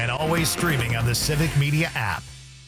and always streaming on the Civic Media app.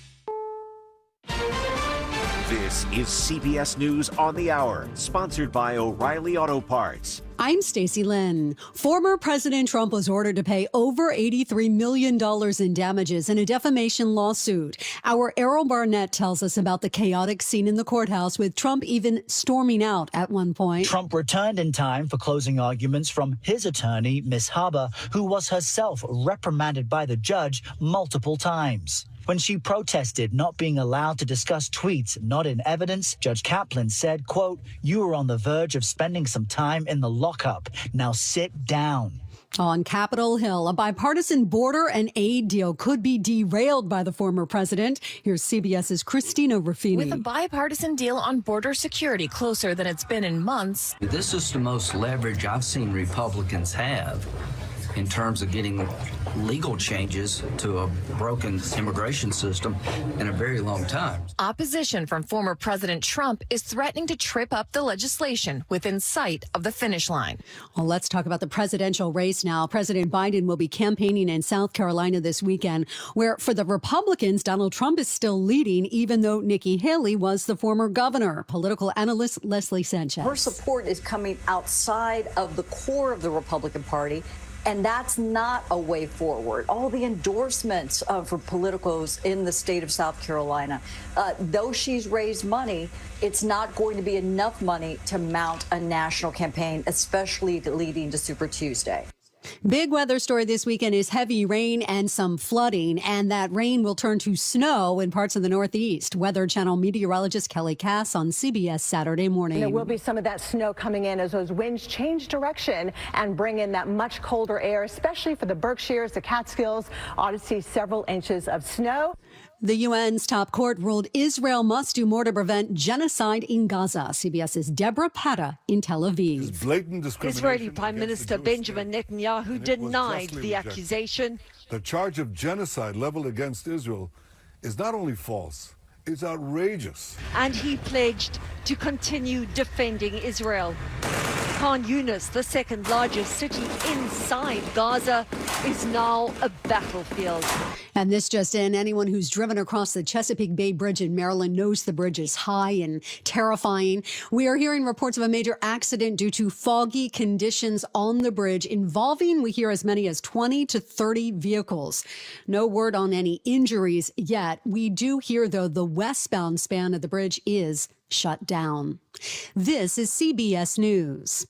This is CBS News on the Hour, sponsored by O'Reilly Auto Parts. I'm Stacey Lynn. Former President Trump was ordered to pay over $83 million in damages in a defamation lawsuit. Our Errol Barnett tells us about the chaotic scene in the courthouse, with Trump even storming out at one point. Trump returned in time for closing arguments from his attorney, Ms. Haber, who was herself reprimanded by the judge multiple times. When she protested not being allowed to discuss tweets not in evidence, Judge Kaplan said, quote, "You are on the verge of spending some time in the lockup. Now sit down." On Capitol Hill, a bipartisan border and aid deal could be derailed by the former president. Here's CBS's Christina Ruffini. With a bipartisan deal on border security closer than it's been in months. This is the most leverage I've seen Republicans have in terms of getting legal changes to a broken immigration system in a very long time. Opposition from former President Trump is threatening to trip up the legislation within sight of the finish line. Well, let's talk about the presidential race now. President Biden will be campaigning in South Carolina this weekend, where for the Republicans, Donald Trump is still leading, even though Nikki Haley was the former governor. Political analyst Leslie Sanchez. Her support is coming outside of the core of the Republican Party, and that's not a way forward. All the endorsements for politicos in the state of South Carolina, though she's raised money, it's not going to be enough money to mount a national campaign, especially leading to Super Tuesday. Big weather story this weekend is heavy rain and some flooding, and that rain will turn to snow in parts of the Northeast. Weather Channel meteorologist Kelly Cass on CBS Saturday morning. There will be some of that snow coming in as those winds change direction and bring in that much colder air, especially for the Berkshires, the Catskills. Ought to see several inches of snow. The UN's top court ruled Israel must do more to prevent genocide in Gaza. CBS's Deborah Patta in Tel Aviv. Israeli Prime Minister Benjamin Netanyahu denied the accusation. The charge of genocide leveled against Israel is not only false, it's outrageous. And he pledged to continue defending Israel. Khan Yunis, the second largest city inside Gaza, is now a battlefield. And this just in, anyone who's driven across the Chesapeake Bay Bridge in Maryland knows the bridge is high and terrifying. We are hearing reports of a major accident due to foggy conditions on the bridge involving, we hear, as many as 20 to 30 vehicles. No word on any injuries yet. We do hear, though, the westbound span of the bridge is shut down. This is CBS News.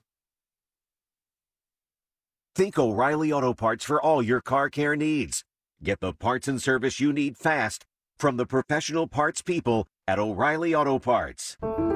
Think O'Reilly Auto Parts for all your car care needs. Get the parts and service you need fast from the professional parts people at O'Reilly Auto Parts.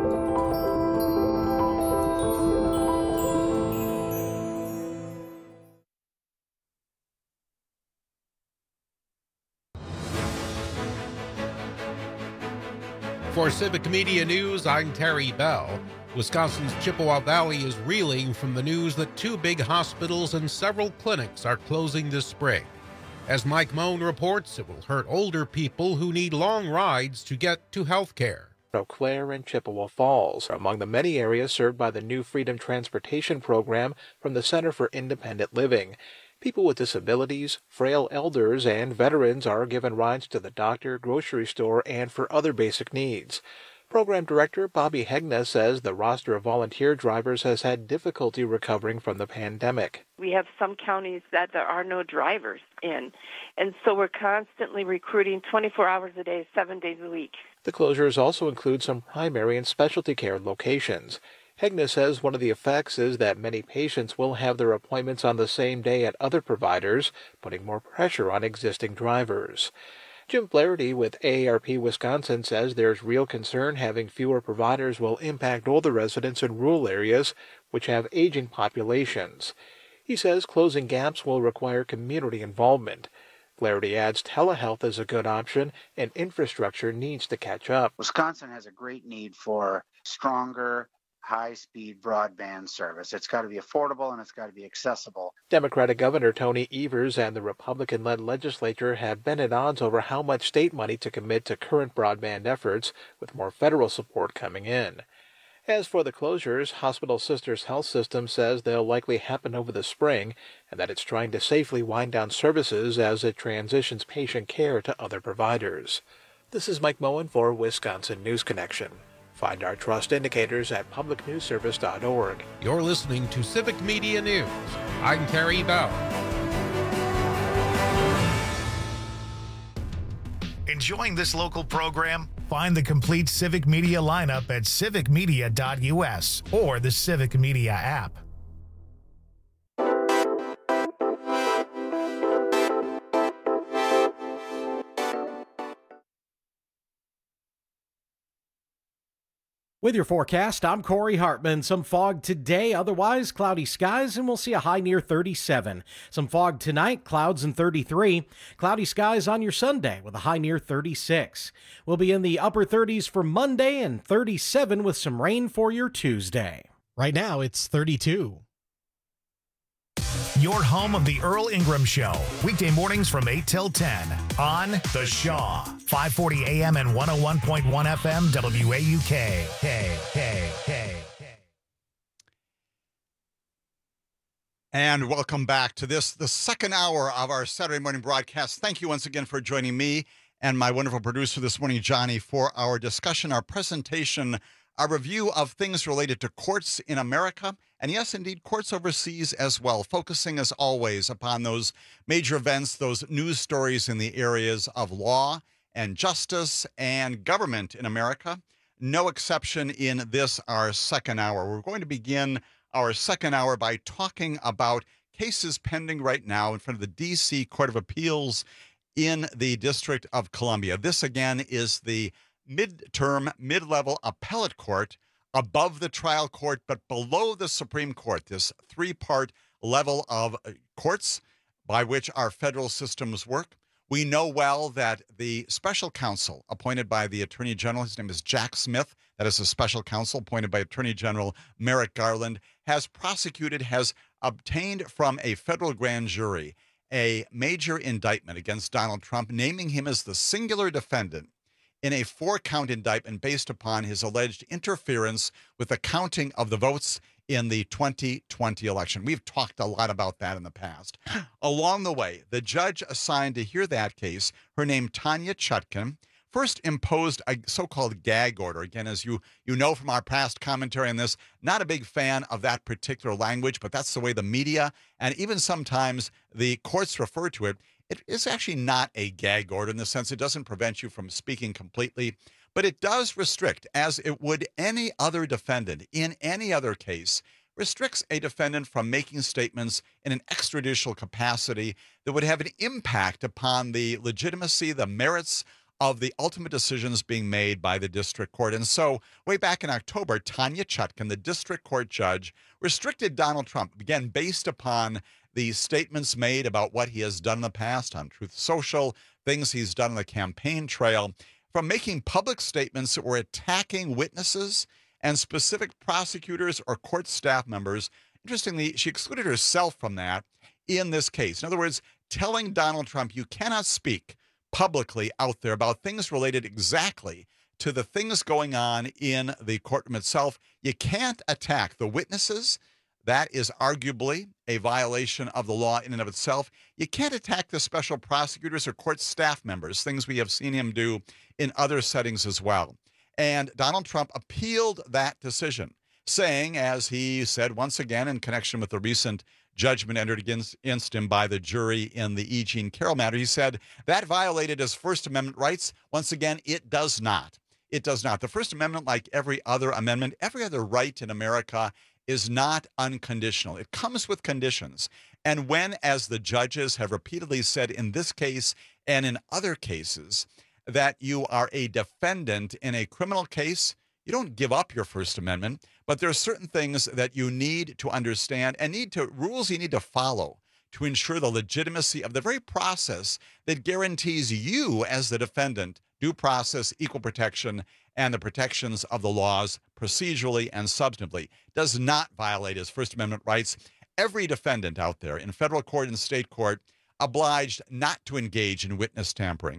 For Civic Media News, I'm Terry Bell. Wisconsin's Chippewa Valley is reeling from the news that 2 big hospitals and several clinics are closing this spring. As Mike Moan reports, it will hurt older people who need long rides to get to health care. Eau Claire and Chippewa Falls are among the many areas served by the new Freedom Transportation Program from the Center for Independent Living. People with disabilities, frail elders, and veterans are given rides to the doctor, grocery store, and for other basic needs. Program Director Bobby Hegna says the roster of volunteer drivers has had difficulty recovering from the pandemic. We have some counties that there are no drivers in, and so we're constantly recruiting 24 hours a day, 7 days a week. The closures also include some primary and specialty care locations. Hegna says one of the effects is that many patients will have their appointments on the same day at other providers, putting more pressure on existing drivers. Jim Flaherty with AARP Wisconsin says there's real concern having fewer providers will impact older residents in rural areas, which have aging populations. He says closing gaps will require community involvement. Flaherty adds telehealth is a good option and infrastructure needs to catch up. Wisconsin has a great need for stronger, high-speed broadband service. It's got to be affordable and it's got to be accessible. Democratic Governor Tony Evers and the Republican-led legislature have been at odds over how much state money to commit to current broadband efforts, with more federal support coming in. As for the closures, Hospital Sisters Health System says they'll likely happen over the spring and that it's trying to safely wind down services as it transitions patient care to other providers. This is Mike Moen for Wisconsin News Connection. Find our trust indicators at publicnewsservice.org. You're listening to Civic Media News. I'm Terry Bell. Enjoying this local program? Find the complete Civic Media lineup at civicmedia.us or the Civic Media app. With your forecast, I'm Corey Hartman. Some fog today, otherwise cloudy skies, and we'll see a high near 37. Some fog tonight, clouds and 33. Cloudy skies on your Sunday with a high near 36. We'll be in the upper 30s for Monday and 37 with some rain for your Tuesday. Right now, it's 32. Your home of the Earl Ingram Show. Weekday mornings from 8 till 10 on The Shaw. 540 AM and 101.1 FM WAUK. And welcome back to the second hour of our Saturday morning broadcast. Thank you once again for joining me and my wonderful producer this morning, Johnny, for our discussion, our presentation, our review of things related to courts in America, and yes, indeed, courts overseas as well, focusing as always upon those major events, those news stories in the areas of law and justice and government in America. No exception in this, our second hour. We're going to begin our second hour by talking about cases pending right now in front of the D.C. Court of Appeals in the District of Columbia. This, again, is the mid-level appellate court above the trial court, but below the Supreme Court, this three-part level of courts by which our federal systems work. We know well that the special counsel appointed by the Attorney General, his name is Jack Smith, that is a special counsel appointed by Attorney General Merrick Garland, has obtained from a federal grand jury a major indictment against Donald Trump, naming him as the singular defendant in a 4-count indictment based upon his alleged interference with the counting of the votes in the 2020 election. We've talked a lot about that in the past. Along the way, the judge assigned to hear that case, her name Tanya Chutkan, first imposed a so-called gag order. Again, as you know from our past commentary on this, not a big fan of that particular language, but that's the way the media and even sometimes the courts refer to it. It is actually not a gag order in the sense it doesn't prevent you from speaking completely, but it does restrict, as it would any other defendant in any other case, restricts a defendant from making statements in an extrajudicial capacity that would have an impact upon the legitimacy, the merits of the ultimate decisions being made by the district court. And so way back in October, Tanya Chutkan, the district court judge, restricted Donald Trump, again, based upon the statements made about what he has done in the past on Truth Social, things he's done on the campaign trail, from making public statements that were attacking witnesses and specific prosecutors or court staff members. Interestingly, she excluded herself from that in this case. In other words, telling Donald Trump, you cannot speak publicly out there about things related exactly to the things going on in the courtroom itself. You can't attack the witnesses. That is arguably a violation of the law in and of itself. You can't attack the special prosecutors or court staff members, things we have seen him do in other settings as well. And Donald Trump appealed that decision, saying, as he said once again in connection with the recent judgment entered against him by the jury in the E. Jean Carroll matter, he said that violated his First Amendment rights. Once again, it does not. It does not. The First Amendment, like every other amendment, every other right in America, is not unconditional. It comes with conditions. And when, as the judges have repeatedly said in this case and in other cases, that you are a defendant in a criminal case, you don't give up your First Amendment, but there are certain things that you need to understand and rules you need to follow to ensure the legitimacy of the very process that guarantees you as the defendant due process, equal protection, and the protections of the laws procedurally and substantively. Does not violate his First Amendment rights. Every defendant out there in federal court and state court obliged not to engage in witness tampering,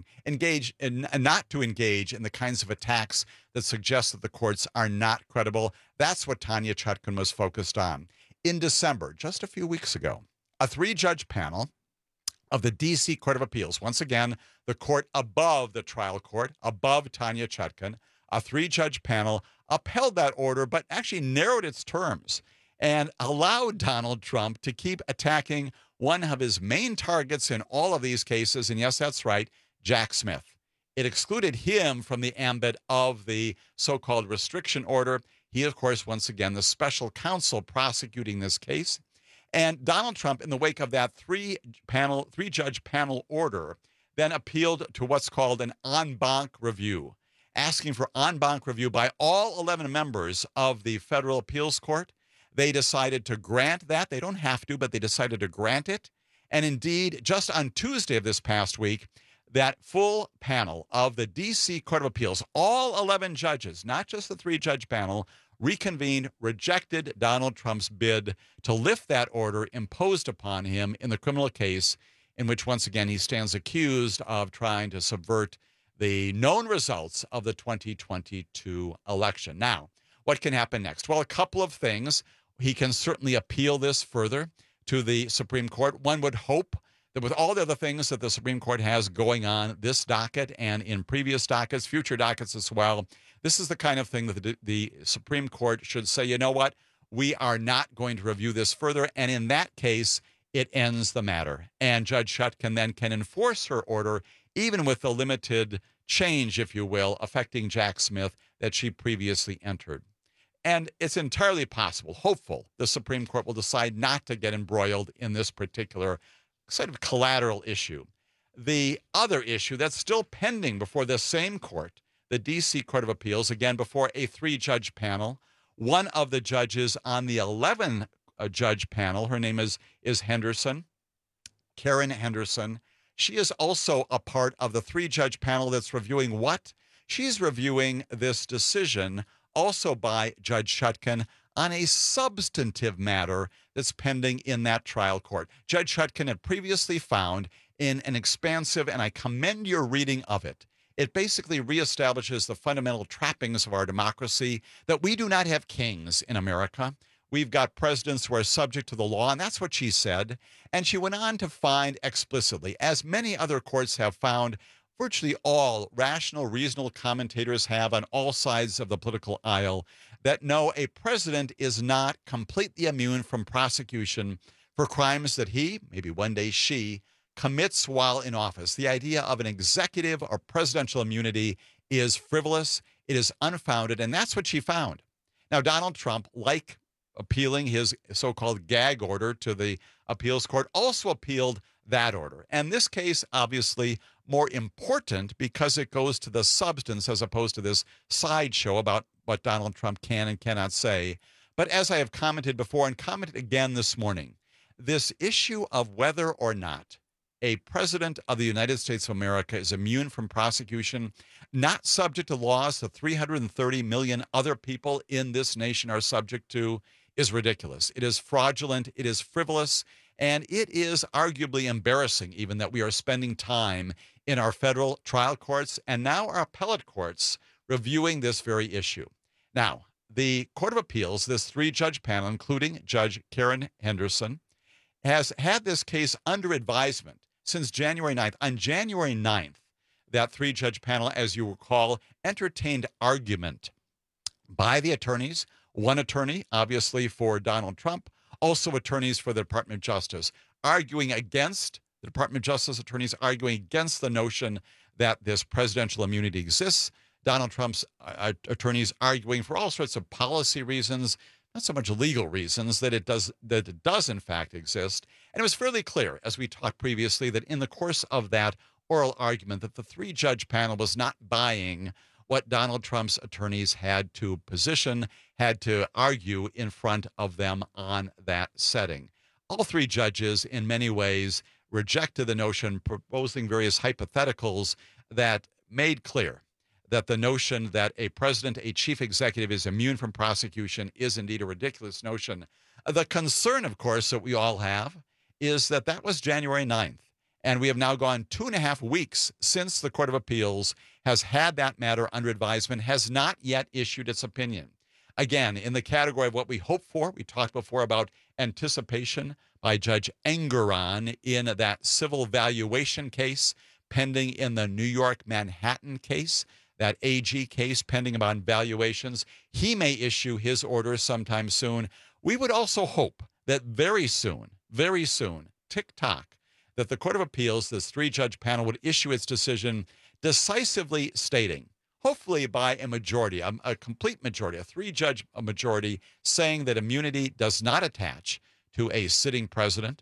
not to engage in the kinds of attacks that suggest that the courts are not credible. That's what Tanya Chutkan was focused on. In December, just a few weeks ago, a 3-judge panel of the D.C. Court of Appeals, once again, the court above the trial court, above Tanya Chutkan, a 3-judge panel upheld that order, but actually narrowed its terms and allowed Donald Trump to keep attacking one of his main targets in all of these cases, and yes, that's right, Jack Smith. It excluded him from the ambit of the so-called restriction order. He, of course, once again, the special counsel prosecuting this case. And Donald Trump, in the wake of that 3-judge panel order, then appealed to what's called an en banc review, asking for en banc review by all 11 members of the federal appeals court. They decided to grant that. They don't have to, but they decided to grant it. And indeed, just on Tuesday of this past week, that full panel of the D.C. Court of Appeals, all 11 judges, not just the 3-judge panel, reconvened, rejected Donald Trump's bid to lift that order imposed upon him in the criminal case in which, once again, he stands accused of trying to subvert the known results of the 2022 election. Now, what can happen next? Well, a couple of things. He can certainly appeal this further to the Supreme Court. One would hope that with all the other things that the Supreme Court has going on this docket and in previous dockets, future dockets as well, this is the kind of thing that the Supreme Court should say, you know what, we are not going to review this further. And in that case, it ends the matter. And Judge Chutkan then can enforce her order, even with the limited change, if you will, affecting Jack Smith that she previously entered. And it's entirely possible, hopeful, the Supreme Court will decide not to get embroiled in this particular sort of collateral issue. The other issue that's still pending before the same court, the D.C. Court of Appeals, again, before a 3-judge panel, one of the judges on the 11-judge panel, her name is Henderson, Karen Henderson. She is also a part of the 3-judge panel that's reviewing what? She's reviewing this decision also by Judge Chutkan on a substantive matter that's pending in that trial court. Judge Chutkan had previously found in an expansive, and I commend your reading of it, it basically reestablishes the fundamental trappings of our democracy, that we do not have kings in America. We've got presidents who are subject to the law, and that's what she said. And she went on to find explicitly, as many other courts have found, virtually all rational, reasonable commentators have on all sides of the political aisle, that no, a president is not completely immune from prosecution for crimes that he, maybe one day she, commits while in office. The idea of an executive or presidential immunity is frivolous, it is unfounded, and that's what she found. Now, Donald Trump, like appealing his so-called gag order to the appeals court, also appealed that order. And this case, obviously, more important because it goes to the substance as opposed to this sideshow about what Donald Trump can and cannot say. But as I have commented before and commented again this morning, this issue of whether or not a president of the United States of America is immune from prosecution, not subject to laws that 330 million other people in this nation are subject to, is ridiculous. It is fraudulent, it is frivolous, and it is arguably embarrassing even that we are spending time in our federal trial courts and now our appellate courts reviewing this very issue. Now, the Court of Appeals, this 3-judge panel, including Judge Karen Henderson, has had this case under advisement since January 9th. On January 9th, that 3-judge panel, as you recall, entertained argument by the attorneys, one attorney, obviously, for Donald Trump, also attorneys for the Department of Justice, arguing against, the Department of Justice attorneys arguing against the notion that this presidential immunity exists. Donald Trump's attorneys arguing for all sorts of policy reasons, not so much legal reasons, that it does in fact exist. And it was fairly clear, as we talked previously, that in the course of that oral argument that the 3-judge panel was not buying what Donald Trump's attorneys had to position, had to argue in front of them on that setting. All 3 judges, in many ways, rejected the notion, proposing various hypotheticals that made clear that the notion that a president, a chief executive, is immune from prosecution is indeed a ridiculous notion. The concern, of course, that we all have is that that was January 9th. And we have now gone 2.5 weeks since the Court of Appeals has had that matter under advisement, has not yet issued its opinion. Again, in the category of what we hope for, we talked before about anticipation by Judge Engoron in that civil valuation case pending in the New York Manhattan case, that AG case pending upon valuations. He may issue his order sometime soon. We would also hope that very soon, tick-tock, that the Court of Appeals, this 3-judge panel, would issue its decision decisively stating, hopefully by a majority, a complete majority, a 3-judge majority, saying that immunity does not attach to a sitting president,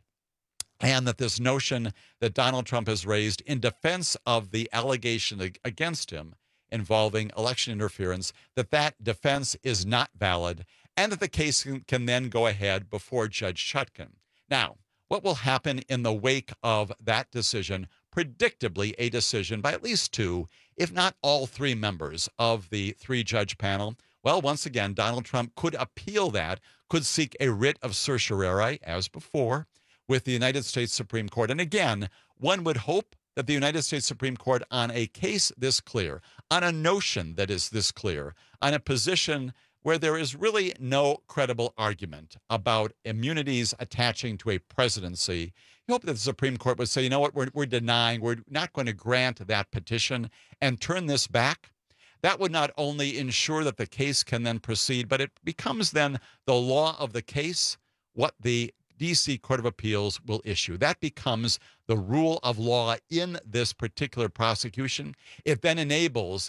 and that this notion that Donald Trump has raised in defense of the allegation against him involving election interference, that defense is not valid, and that the case can then go ahead before Judge Chutkan. Now, what will happen in the wake of that decision? Predictably, a decision by at least 2, if not all 3 members of the 3-judge panel. Well, once again, Donald Trump could appeal that, could seek a writ of certiorari, as before, with the United States Supreme Court. And again, one would hope that the United States Supreme Court, on a case this clear, on a notion that is this clear, on a position where there is really no credible argument about immunities attaching to a presidency, you hope that the Supreme Court would say, you know what, we're denying, we're not going to grant that petition and turn this back. That would not only ensure that the case can then proceed, but it becomes then the law of the case, what the D.C. Court of Appeals will issue. That becomes the rule of law in this particular prosecution. It then enables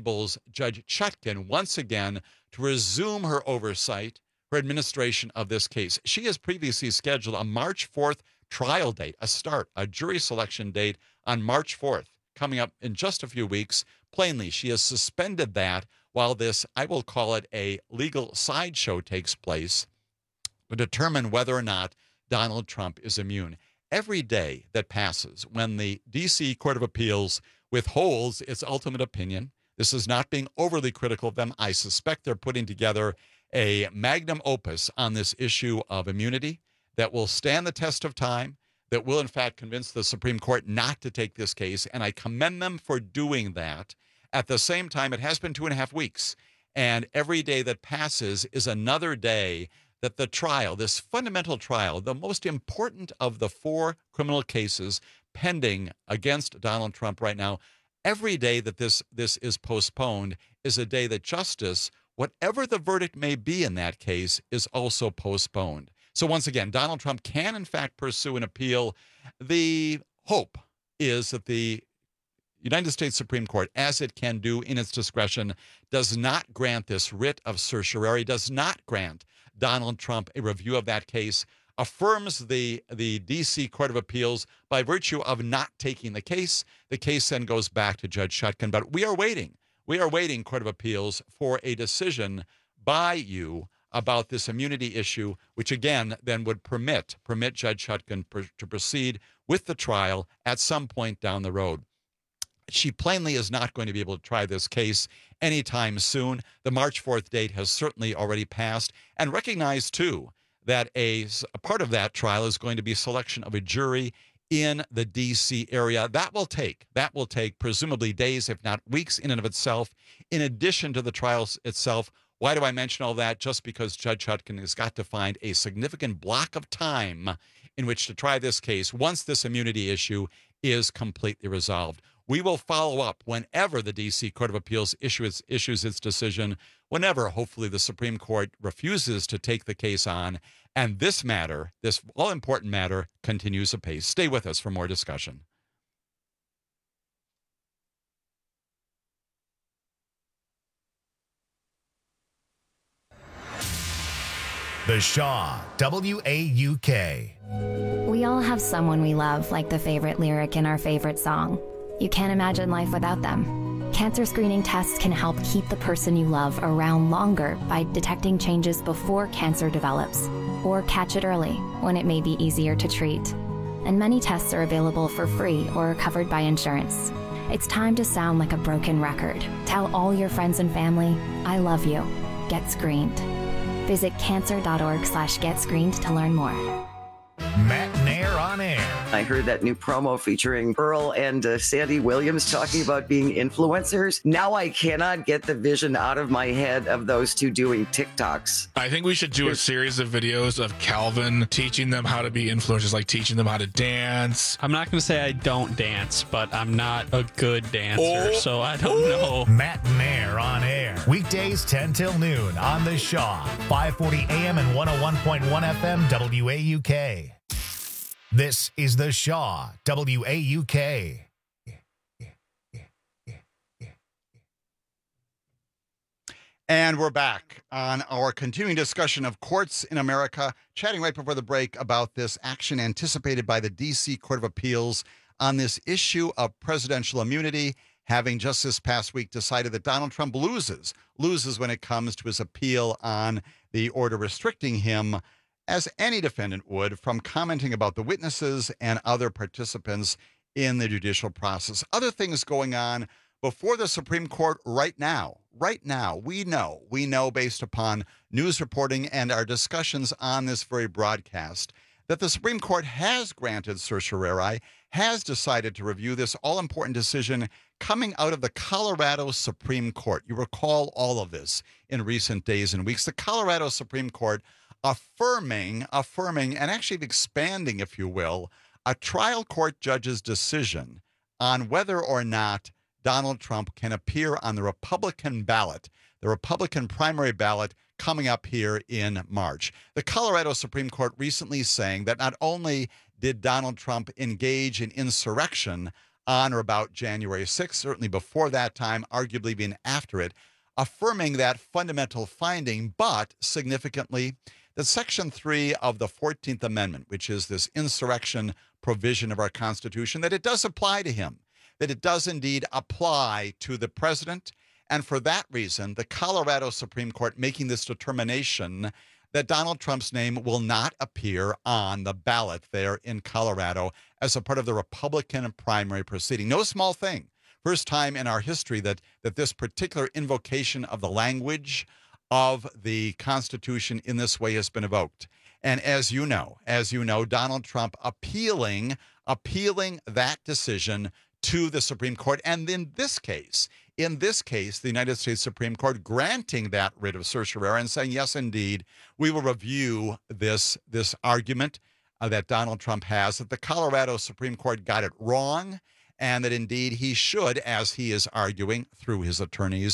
Judge Chutkan once again to resume her oversight, her administration of this case. She has previously scheduled a March 4th trial date, a jury selection date on March 4th, coming up in just a few weeks. Plainly, she has suspended that while this, I will call it a legal sideshow, takes place to determine whether or not Donald Trump is immune. Every day that passes when the D.C. Court of Appeals withholds its ultimate opinion, this is not being overly critical of them. I suspect they're putting together a magnum opus on this issue of immunity that will stand the test of time, that will in fact convince the Supreme Court not to take this case, and I commend them for doing that. At the same time, it has been 2.5 weeks, and every day that passes is another day that the trial, this fundamental trial, the most important of the 4 criminal cases pending against Donald Trump right now, every day that this is postponed is a day that justice, whatever the verdict may be in that case, is also postponed. So once again, Donald Trump can in fact pursue an appeal. The hope is that the United States Supreme Court, as it can do in its discretion, does not grant this writ of certiorari, does not grant Donald Trump a review of that case, affirms the D.C. Court of Appeals by virtue of not taking the case. The case then goes back to Judge Chutkan. But we are waiting, Court of Appeals, for a decision by you about this immunity issue, which again then would permit Judge Chutkan to proceed with the trial at some point down the road. She plainly is not going to be able to try this case anytime soon. The March 4th date has certainly already passed. And recognize, too, that a part of that trial is going to be selection of a jury in the D.C. area. That will take presumably days, if not weeks, in and of itself, in addition to the trial itself. Why do I mention all that? Just because Judge Chutkan has got to find a significant block of time in which to try this case once this immunity issue is completely resolved. We will follow up whenever the D.C. Court of Appeals issues its decision, whenever hopefully the Supreme Court refuses to take the case on, and this matter, this all-important matter, continues apace. Stay with us for more discussion. The Shaw, W-A-U-K. We all have someone we love, like the favorite lyric in our favorite song. You can't imagine life without them. Cancer screening tests can help keep the person you love around longer by detecting changes before cancer develops, or catch it early when it may be easier to treat. And many tests are available for free or covered by insurance. It's time to sound like a broken record. Tell all your friends and family, I love you. Get screened. Visit cancer.org/getscreened to learn more. Matt Nair on on air. I heard that new promo featuring Earl and Sandy Williams talking about being influencers. Now I cannot get the vision out of my head of those two doing TikToks. I think we should do a series of videos of Calvin teaching them how to be influencers, like teaching them how to dance. I'm not going to say I don't dance, but I'm not a good dancer, so I don't know. Matt and Air on air. Weekdays 10 till noon on The Shaw. 540 AM and 101.1 FM WAUK. This is The Shaw, WAUK. And we're back on our continuing discussion of courts in America, chatting right before the break about this action anticipated by the D.C. Court of Appeals on this issue of presidential immunity, having just this past week decided that Donald Trump loses when it comes to his appeal on the order restricting him, as any defendant would, from commenting about the witnesses and other participants in the judicial process. Other things going on before the Supreme Court right now, we know based upon news reporting and our discussions on this very broadcast that the Supreme Court has granted certiorari, has decided to review this all-important decision coming out of the Colorado Supreme Court. You recall all of this in recent days and weeks. The Colorado Supreme Court affirming and actually expanding, if you will, a trial court judge's decision on whether or not Donald Trump can appear on the Republican ballot, the Republican primary ballot coming up here in March. The Colorado Supreme Court recently saying that not only did Donald Trump engage in insurrection on or about January 6th, certainly before that time, arguably being after it, affirming that fundamental finding, but significantly that Section 3 of the 14th Amendment, which is this insurrection provision of our Constitution, that it does apply to him, that it does indeed apply to the president. And for that reason, the Colorado Supreme Court making this determination that Donald Trump's name will not appear on the ballot there in Colorado as a part of the Republican primary proceeding. No small thing. First time in our history that this particular invocation of the language of the Constitution in this way has been evoked. And as you know, Donald Trump appealing that decision to the Supreme Court. And in this case, the United States Supreme Court granting that writ of certiorari and saying, yes, indeed, we will review this argument that Donald Trump has, that the Colorado Supreme Court got it wrong, and that indeed he should, as he is arguing through his attorneys,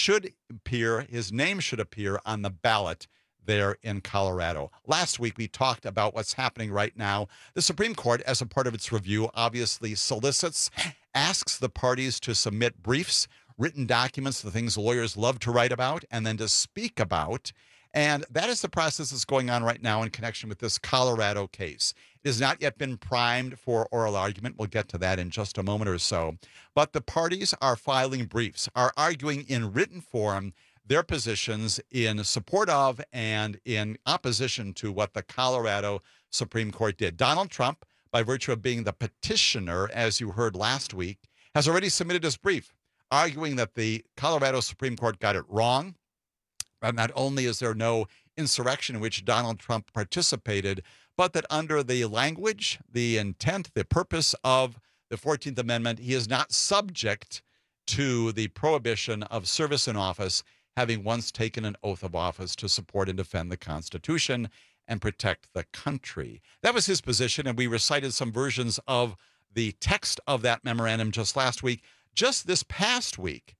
his name should appear on the ballot there in Colorado. Last week, we talked about what's happening right now. The Supreme Court, as a part of its review, obviously asks the parties to submit briefs, written documents, the things lawyers love to write about, and then to speak about. And that is the process that's going on right now in connection with this Colorado case. It has not yet been primed for oral argument. We'll get to that in just a moment or so. But the parties are filing briefs, are arguing in written form their positions in support of and in opposition to what the Colorado Supreme Court did. Donald Trump, by virtue of being the petitioner, as you heard last week, has already submitted his brief, arguing that the Colorado Supreme Court got it wrong. But not only is there no insurrection in which Donald Trump participated, but that under the language, the intent, the purpose of the 14th Amendment, he is not subject to the prohibition of service in office, having once taken an oath of office to support and defend the Constitution and protect the country. That was his position, and we recited some versions of the text of that memorandum just last week. Just this past week,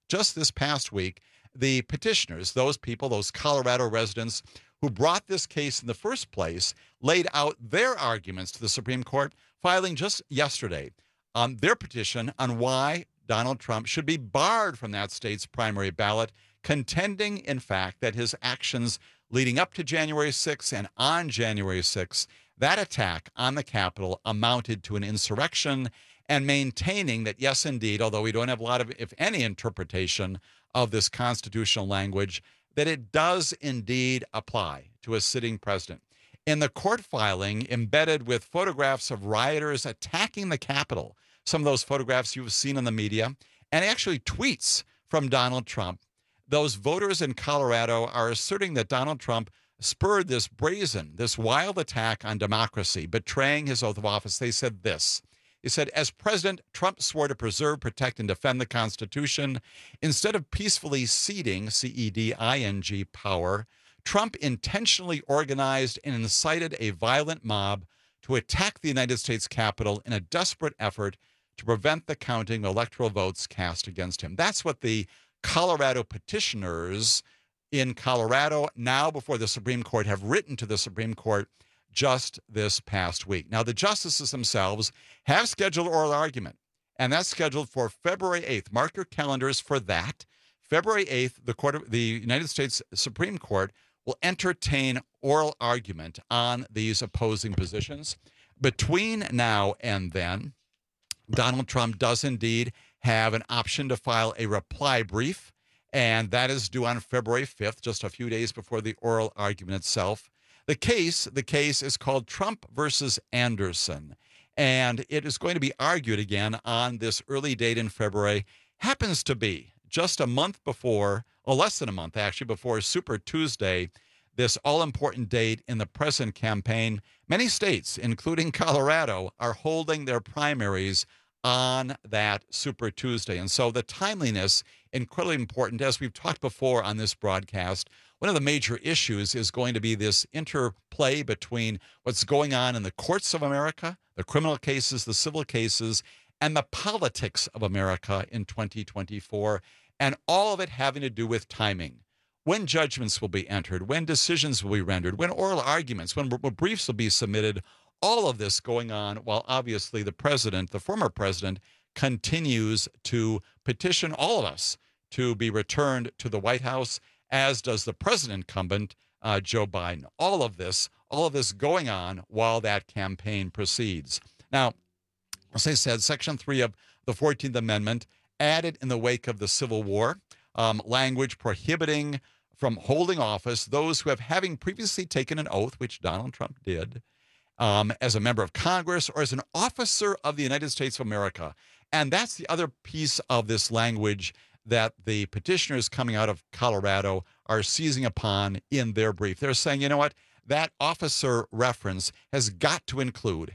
the petitioners, those people, those Colorado residents who brought this case in the first place, laid out their arguments to the Supreme Court, filing just yesterday on their petition on why Donald Trump should be barred from that state's primary ballot, contending, in fact, that his actions leading up to January 6th and on January 6th, that attack on the Capitol amounted to an insurrection, and maintaining that, yes, indeed, although we don't have a lot of, if any, interpretation of this constitutional language, that it does indeed apply to a sitting president. In the court filing, embedded with photographs of rioters attacking the Capitol, some of those photographs you've seen in the media, and actually tweets from Donald Trump, those voters in Colorado are asserting that Donald Trump spurred this wild attack on democracy, betraying his oath of office. They said this. He said, as president, Trump swore to preserve, protect, and defend the Constitution. Instead of peacefully ceding, C-E-D-I-N-G, power, Trump intentionally organized and incited a violent mob to attack the United States Capitol in a desperate effort to prevent the counting of electoral votes cast against him. That's what the Colorado petitioners in Colorado, now before the Supreme Court, have written to the Supreme Court just this past week. Now, the justices themselves have scheduled oral argument, and that's scheduled for February 8th. Mark your calendars for that. February 8th, the United States Supreme Court will entertain oral argument on these opposing positions. Between now and then, Donald Trump does indeed have an option to file a reply brief, and that is due on February 5th, just a few days before the oral argument itself. The case is called Trump versus Anderson, and it is going to be argued again on this early date in February. Happens to be just a month before, or less than a month actually, before Super Tuesday, this all-important date in the president campaign. Many states, including Colorado, are holding their primaries on that Super Tuesday. And so the timeliness, incredibly important. As we've talked before on this broadcast, one of the major issues is going to be this interplay between what's going on in the courts of America, the criminal cases, the civil cases, and the politics of America in 2024, and all of it having to do with timing. When judgments will be entered, when decisions will be rendered, when oral arguments, when briefs will be submitted, all of this going on while obviously the president, the former president, continues to petition all of us to be returned to the White House, as does the president incumbent, Joe Biden. All of this going on while that campaign proceeds. Now, as I said, Section 3 of the 14th Amendment added in the wake of the Civil War, language prohibiting from holding office those who have, having previously taken an oath, which Donald Trump did, as a member of Congress or as an officer of the United States of America. And that's the other piece of this language that the petitioners coming out of Colorado are seizing upon in their brief. They're saying, you know what, that officer reference has got to include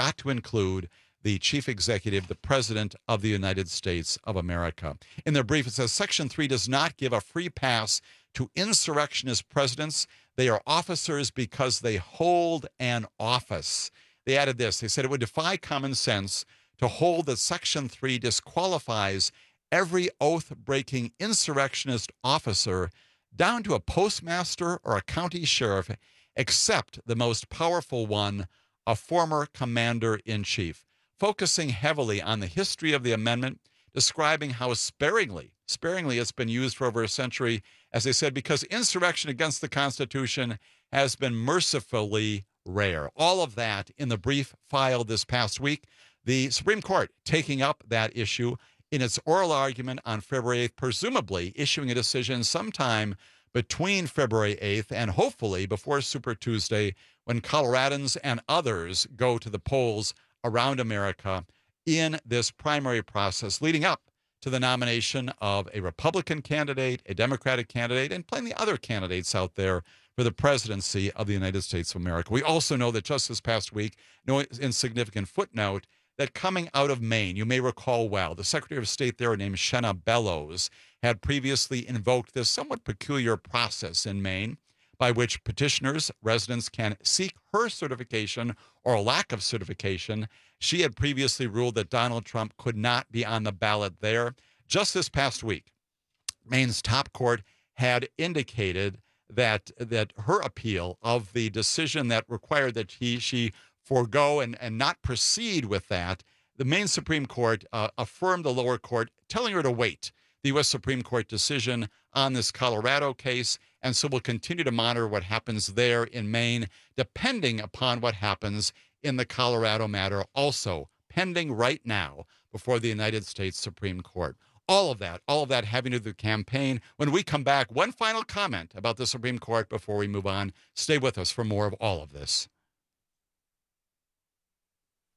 the chief executive, the president of the United States of America. In their brief, it says Section 3 does not give a free pass to insurrectionist presidents. They are officers because they hold an office. They added this. They said it would defy common sense to hold that Section 3 disqualifies every oath-breaking insurrectionist officer down to a postmaster or a county sheriff, except the most powerful one, a former commander-in-chief, focusing heavily on the history of the amendment, describing how sparingly it's been used for over a century, as they said, because insurrection against the Constitution has been mercifully rare. All of that in the brief filed this past week. The Supreme Court taking up that issue in its oral argument on February 8th, presumably issuing a decision sometime between February 8th and hopefully before Super Tuesday, when Coloradans and others go to the polls around America in this primary process leading up to the nomination of a Republican candidate, a Democratic candidate, and plenty other candidates out there for the presidency of the United States of America. We also know that just this past week, no insignificant footnote, that coming out of Maine, you may recall well, the Secretary of State there named Shenna Bellows had previously invoked this somewhat peculiar process in Maine by which petitioners, residents can seek her certification or a lack of certification. She had previously ruled that Donald Trump could not be on the ballot there. Just this past week, Maine's top court had indicated that her appeal of the decision that required that she forego and not proceed with that, the Maine Supreme Court affirmed the lower court, telling her to wait the U.S. Supreme Court decision on this Colorado case. And so we'll continue to monitor what happens there in Maine, depending upon what happens in the Colorado matter, also pending right now before the United States Supreme Court. All of that having to do with the campaign. When we come back, one final comment about the Supreme Court before we move on. Stay with us for more of all of this.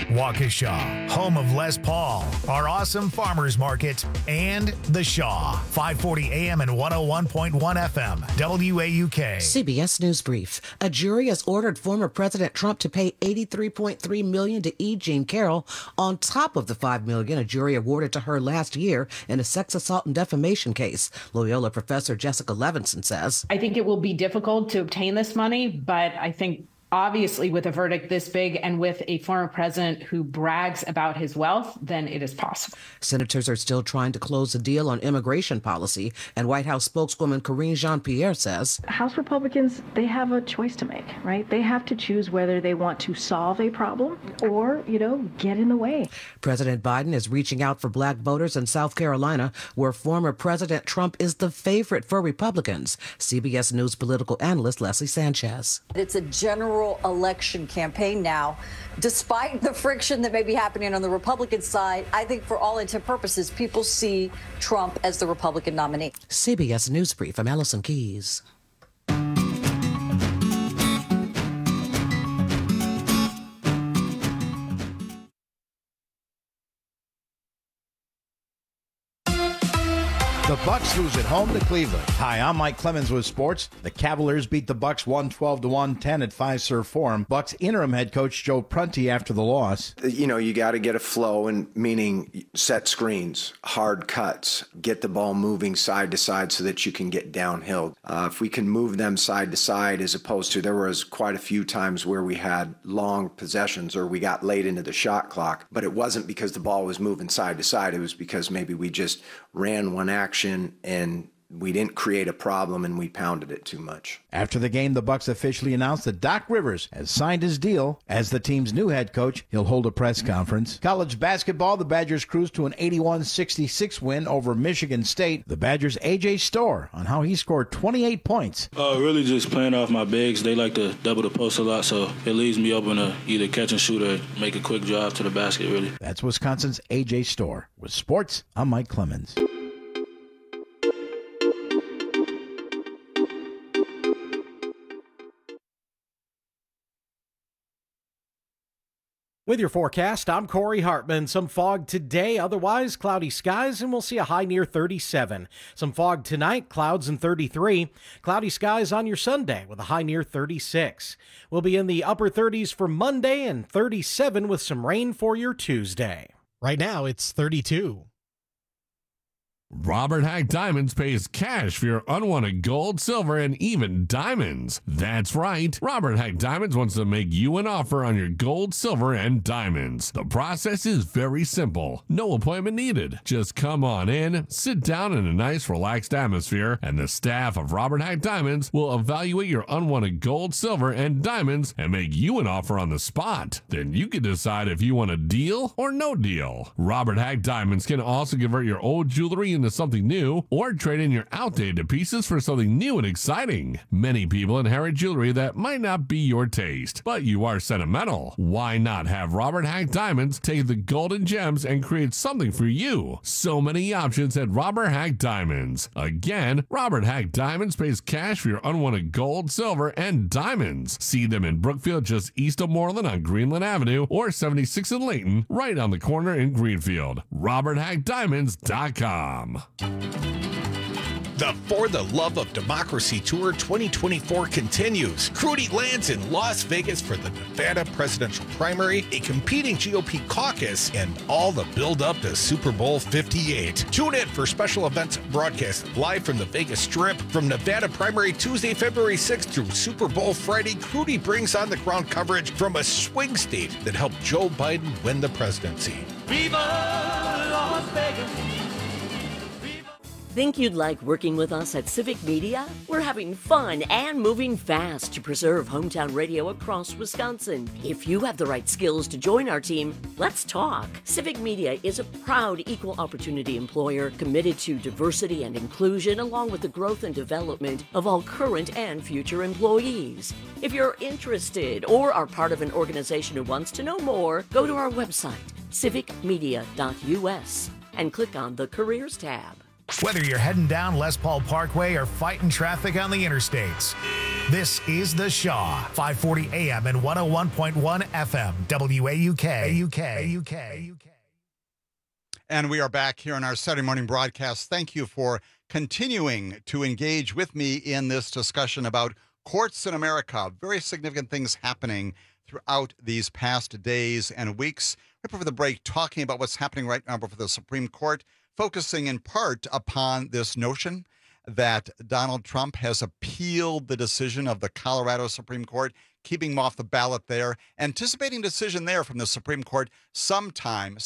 Waukesha, home of Les Paul, our awesome farmers market, and The Shaw, 540 AM and 101.1 FM, WAUK. CBS News Brief. A jury has ordered former President Trump to pay $83.3 million to E. Jean Carroll on top of the $5 million a jury awarded to her last year in a sex assault and defamation case. Loyola professor Jessica Levinson says, I think it will be difficult to obtain this money, but I think obviously with a verdict this big and with a former president who brags about his wealth, then it is possible. Senators are still trying to close a deal on immigration policy, and White House spokeswoman Karine Jean-Pierre says, House Republicans, they have a choice to make, right? They have to choose whether they want to solve a problem or, get in the way. President Biden is reaching out for black voters in South Carolina, where former President Trump is the favorite for Republicans. CBS News political analyst Leslie Sanchez. It's a general election campaign now. Despite the friction that may be happening on the Republican side, I think for all intent purposes, people see Trump as the Republican nominee. CBS News Brief, I'm Allison Keyes. The Bucks lose at home to Cleveland. Hi, I'm Mike Clemens with sports. The Cavaliers beat the Bucks 112-110 at Fiserv Forum. Bucks interim head coach Joe Prunty after the loss. You got to get a flow, and meaning set screens, hard cuts, get the ball moving side to side so that you can get downhill. If we can move them side to side, as opposed to there was quite a few times where we had long possessions or we got late into the shot clock, but it wasn't because the ball was moving side to side. It was because maybe we just ran one action and we didn't create a problem and we pounded it too much. After the game, the Bucks officially announced that Doc Rivers has signed his deal as the team's new head coach. He'll hold a press conference. College basketball, the Badgers cruised to an 81-66 win over Michigan State. The Badgers' A.J. Storr on how he scored 28 points. Really just playing off my bigs. They like to double the post a lot, so it leaves me open to either catch and shoot or make a quick drive to the basket, really. That's Wisconsin's A.J. Storr. With sports, I'm Mike Clemens. With your forecast, I'm Corey Hartman. Some fog today, otherwise cloudy skies, and we'll see a high near 37. Some fog tonight, clouds and 33. Cloudy skies on your Sunday with a high near 36. We'll be in the upper 30s for Monday and 37 with some rain for your Tuesday. Right now, it's 32. Robert Hack Diamonds pays cash for your unwanted gold, silver, and even diamonds. That's right. Robert Hack Diamonds wants to make you an offer on your gold, silver, and diamonds. The process is very simple. No appointment needed. Just come on in, sit down in a nice, relaxed atmosphere, and the staff of Robert Hack Diamonds will evaluate your unwanted gold, silver, and diamonds and make you an offer on the spot. Then you can decide if you want a deal or no deal. Robert Hack Diamonds can also convert your old jewelry into something new or trade in your outdated pieces for something new and exciting. Many people inherit jewelry that might not be your taste, but you are sentimental. Why not have Robert Hack Diamonds take the golden gems and create something for you? So many options at Robert Hack Diamonds. Again, Robert Hack Diamonds pays cash for your unwanted gold, silver, and diamonds. See them in Brookfield just east of Moreland on Greenland Avenue or 76 in Layton, right on the corner in Greenfield. RobertHackDiamonds.com. The For the Love of Democracy Tour 2024 continues. Crudy lands in Las Vegas for the Nevada presidential primary, a competing GOP caucus, and all the build-up to Super Bowl 58. Tune in for special events broadcast live from the Vegas Strip. From Nevada primary Tuesday, February 6th through Super Bowl Friday, Crudy brings on-the-ground coverage from a swing state that helped Joe Biden win the presidency. Viva Las Vegas! Think you'd like working with us at Civic Media? We're having fun and moving fast to preserve hometown radio across Wisconsin. If you have the right skills to join our team, let's talk. Civic Media is a proud equal opportunity employer committed to diversity and inclusion along with the growth and development of all current and future employees. If you're interested or are part of an organization who wants to know more, go to our website, civicmedia.us, and click on the Careers tab. Whether you're heading down Les Paul Parkway or fighting traffic on the interstates, this is The Shaw, 540 AM and 101.1 FM, WAUK. And we are back here on our Saturday morning broadcast. Thank you for continuing to engage with me in this discussion about courts in America. Very significant things happening throughout these past days and weeks. Right before the break, talking about what's happening right now before the Supreme Court, focusing in part upon this notion that Donald Trump has appealed the decision of the Colorado Supreme Court, keeping him off the ballot there, anticipating decision there from the Supreme Court sometime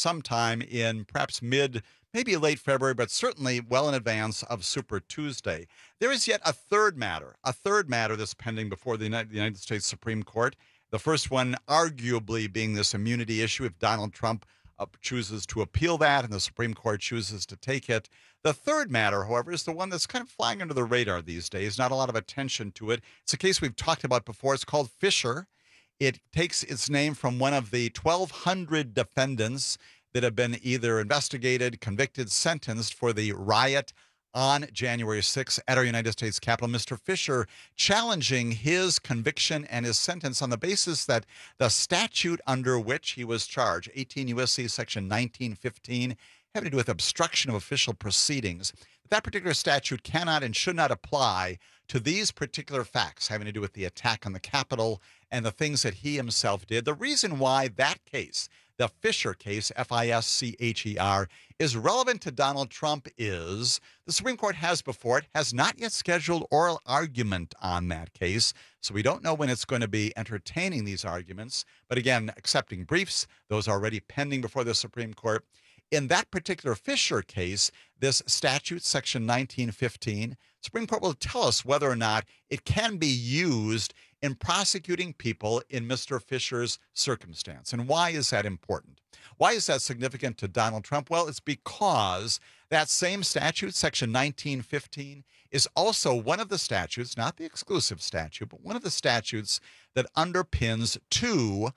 in perhaps maybe late February, but certainly well in advance of Super Tuesday. There is yet a third matter that's pending before the United States Supreme Court. The first one arguably being this immunity issue if Donald Trump chooses to appeal that and the Supreme Court chooses to take it. The third matter, however, is the one that's kind of flying under the radar these days. Not a lot of attention to it. It's a case we've talked about before. It's called Fisher. It takes its name from one of the 1,200 defendants that have been either investigated, convicted, sentenced for the riot on January 6th at our United States Capitol. Mr. Fisher challenging his conviction and his sentence on the basis that the statute under which he was charged, 18 U.S.C. Section 1915, having to do with obstruction of official proceedings, that particular statute cannot and should not apply to these particular facts having to do with the attack on the Capitol and the things that he himself did. The reason why that case, the Fisher case, Fischer, is relevant to Donald Trump is the Supreme Court has not yet scheduled oral argument on that case. So we don't know when it's going to be entertaining these arguments. But again, accepting briefs, those are already pending before the Supreme Court. In that particular Fisher case, this statute, Section 1915, Supreme Court will tell us whether or not it can be used in prosecuting people in Mr. Fisher's circumstance. And why is that important? Why is that significant to Donald Trump? Well, it's because that same statute, Section 1915, is also one of the statutes, not the exclusive statute, but one of the statutes that underpins two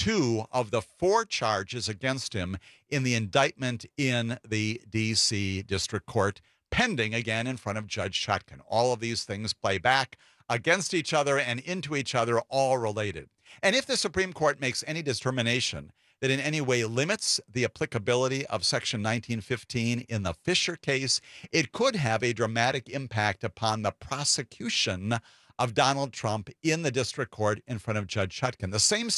of the 4 charges against him in the indictment in the D.C. District Court, pending again in front of Judge Chutkan. All of these things play back against each other and into each other, all related. And if the Supreme Court makes any determination that in any way limits the applicability of Section 1915 in the Fisher case, it could have a dramatic impact upon the prosecution of Donald Trump in the district court in front of Judge Chutkan. The same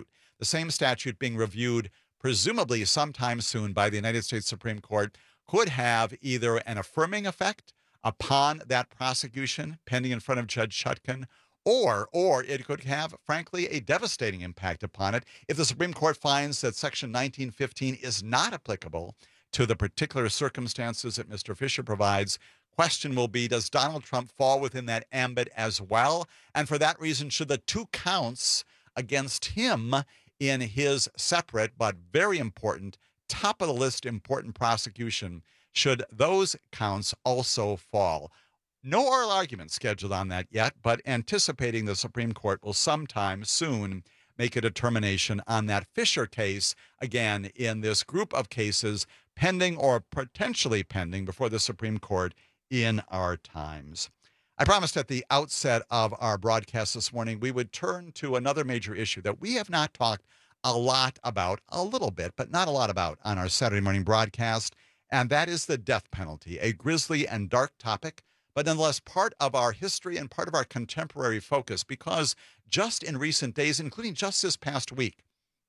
statute being reviewed presumably sometime soon by the United States Supreme Court could have either an affirming effect upon that prosecution pending in front of Judge Chutkan, or it could have, frankly, a devastating impact upon it if the Supreme Court finds that Section 1915 is not applicable to the particular circumstances that Mr. Fisher provides. Question will be, does Donald Trump fall within that ambit as well? And for that reason, should the 2 counts against him in his separate but very important, top of the list important prosecution, should those counts also fall? No oral argument scheduled on that yet, but anticipating the Supreme Court will sometime soon make a determination on that Fisher case, again, in this group of cases pending or potentially pending before the Supreme Court in our times. I promised at the outset of our broadcast this morning we would turn to another major issue that we have not talked a lot about, a little bit, but not a lot about on our Saturday morning broadcast, and that is the death penalty, a grisly and dark topic, but nonetheless part of our history and part of our contemporary focus, because just in recent days, including just this past week,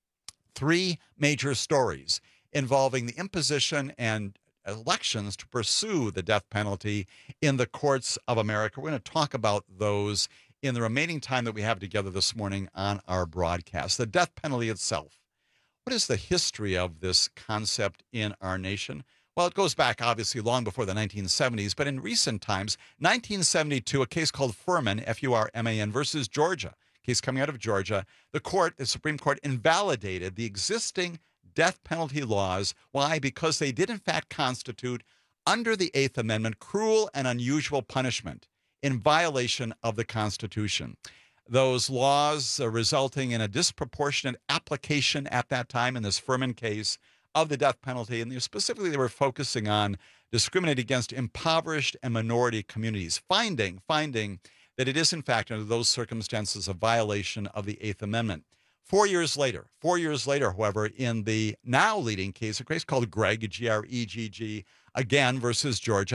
3 major stories involving the imposition and elections to pursue the death penalty in the courts of America. We're going to talk about those in the remaining time that we have together this morning on our broadcast. The death penalty itself. What is the history of this concept in our nation? Well, it goes back obviously long before the 1970s, but in recent times, 1972, a case called Furman, F-U-R-M-A-N, versus Georgia, case coming out of Georgia, the Supreme Court invalidated the existing death penalty laws. Why? Because they did in fact constitute, under the 8th Amendment, cruel and unusual punishment in violation of the Constitution. Those laws resulting in a disproportionate application at that time in this Furman case of the death penalty. And specifically, they were focusing on discriminating against impoverished and minority communities, finding that it is, in fact, under those circumstances, a violation of the Eighth Amendment. 4 years later, however, in the now leading case, a case called Gregg, G-R-E-G-G, again versus Georgia,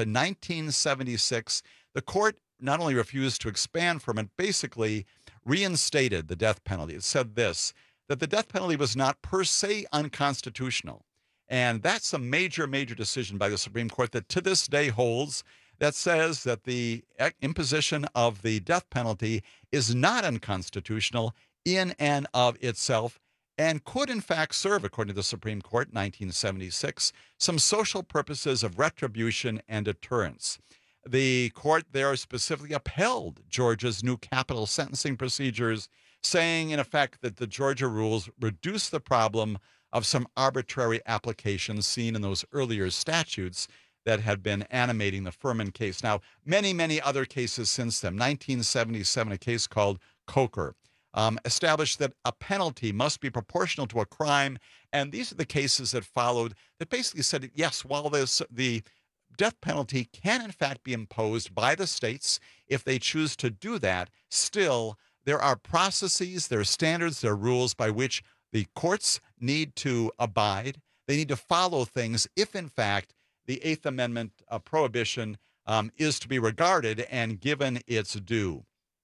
1976, the court not only refused to expand from it, basically reinstated the death penalty. It said this, that the death penalty was not per se unconstitutional. And that's a major, major decision by the Supreme Court that to this day holds, that says that the imposition of the death penalty is not unconstitutional in and of itself, and could in fact serve, according to the Supreme Court, 1976, some social purposes of retribution and deterrence. The court there specifically upheld Georgia's new capital sentencing procedures, saying in effect that the Georgia rules reduce the problem of some arbitrary applications seen in those earlier statutes that had been animating the Furman case. Now, many, many other cases since then. 1977, a case called Coker, established that a penalty must be proportional to a crime. And these are the cases that followed that basically said, yes, while the death penalty can in fact be imposed by the states if they choose to do that, still there are processes, there are standards, there are rules by which the courts need to abide. They need to follow things if in fact the Eighth Amendment prohibition is to be regarded and given its due.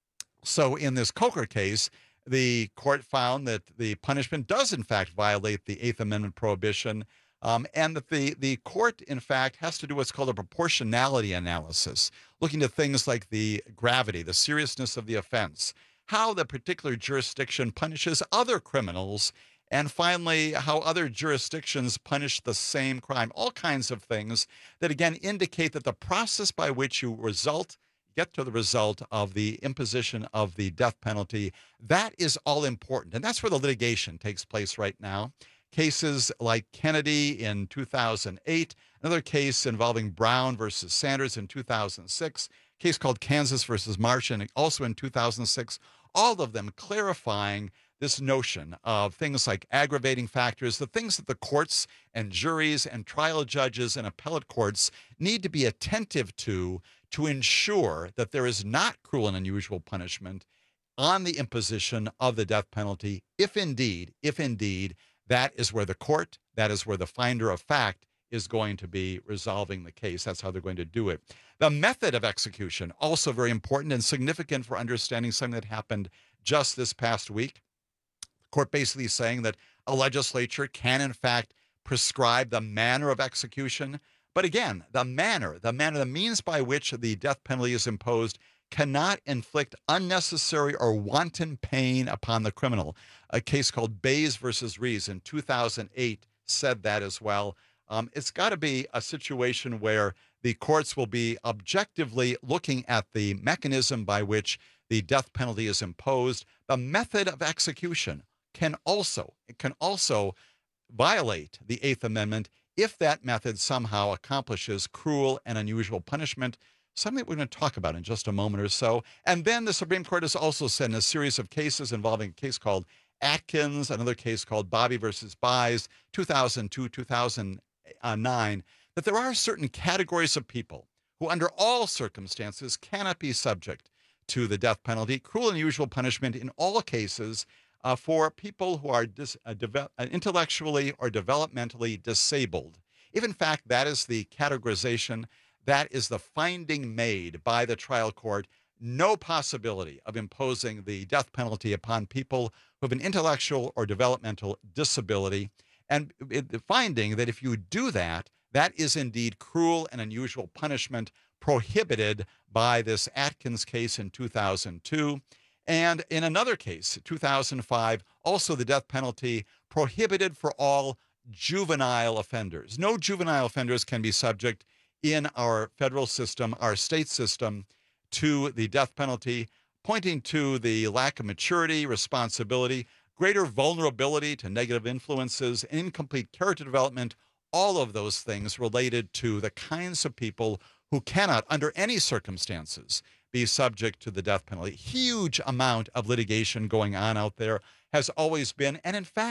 So in this Coker case, the court found that the punishment does in fact violate the Eighth Amendment prohibition, and that the court in fact has to do what's called a proportionality analysis, looking at things like the gravity, the seriousness of the offense, how the particular jurisdiction punishes other criminals, and finally, how other jurisdictions punish the same crime. All kinds of things that, again, indicate that the process by which you get to the result of the imposition of the death penalty, that is all important. And that's where the litigation takes place right now. Cases like Kennedy in 2008, another case involving Brown versus Sanders in 2006, a case called Kansas versus Marshall, also in 2006, all of them clarifying this notion of things like aggravating factors, the things that the courts and juries and trial judges and appellate courts need to be attentive to ensure that there is not cruel and unusual punishment on the imposition of the death penalty, if indeed, that is where the court, that is where the finder of fact is going to be resolving the case. That's how they're going to do it. The method of execution, also very important and significant for understanding something that happened just this past week. Court basically saying that a legislature can, in fact, prescribe the manner of execution. But again, the means by which the death penalty is imposed cannot inflict unnecessary or wanton pain upon the criminal. A case called Bays versus Rees in 2008 said that as well. It's got to be a situation where the courts will be objectively looking at the mechanism by which the death penalty is imposed. The method of execution can also violate the Eighth Amendment if that method somehow accomplishes cruel and unusual punishment, something that we're going to talk about in just a moment or so. And then the Supreme Court has also said in a series of cases involving a case called Atkins, another case called Bobby versus Buys, 2002, 2009, that there are certain categories of people who under all circumstances cannot be subject to the death penalty, cruel and unusual punishment in all cases, for people who are intellectually or developmentally disabled. If in fact that is the categorization, that is the finding made by the trial court, no possibility of imposing the death penalty upon people who have an intellectual or developmental disability, and the finding that if you do that, that is indeed cruel and unusual punishment prohibited by this Atkins case in 2002. And in another case, 2005, also the death penalty prohibited for all juvenile offenders. No juvenile offenders can be subject in our federal system, our state system, to the death penalty, pointing to the lack of maturity, responsibility, greater vulnerability to negative influences, incomplete character development, all of those things related to the kinds of people who cannot, under any circumstances, be subject to the death penalty. Huge amount of litigation going on out there, has always been. And in fact,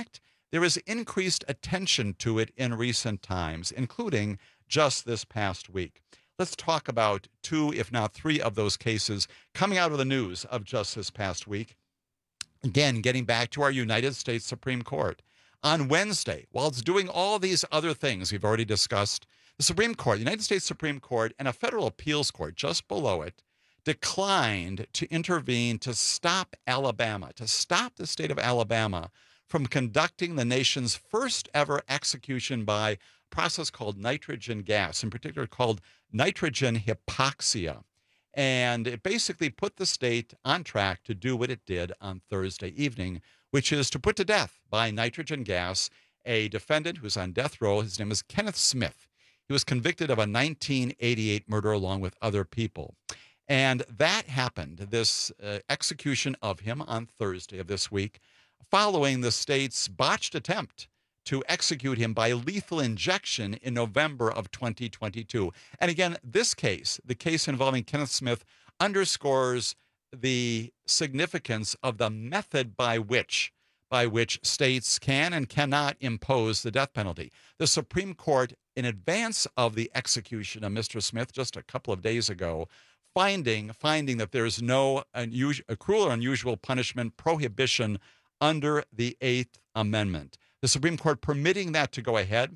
there is increased attention to it in recent times, including just this past week. Let's talk about 2, if not 3 of those cases coming out of the news of just this past week. Again, getting back to our United States Supreme Court. On Wednesday, while it's doing all these other things we've already discussed, the Supreme Court, the United States Supreme Court, and a federal appeals court just below it declined to intervene to stop Alabama, to stop the state of Alabama from conducting the nation's first ever execution by a process called nitrogen gas, in particular called nitrogen hypoxia. And it basically put the state on track to do what it did on Thursday evening, which is to put to death by nitrogen gas a defendant who's on death row. His name is Kenneth Smith. He was convicted of a 1988 murder along with other people. And that happened, this execution of him on Thursday of this week, following the state's botched attempt to execute him by lethal injection in November of 2022. And again, this case, the case involving Kenneth Smith, underscores the significance of the method by which states can and cannot impose the death penalty. The Supreme Court, in advance of the execution of Mr. Smith just a couple of days ago, finding that there is no cruel or unusual punishment prohibition under the 8th Amendment. The Supreme Court permitting that to go ahead.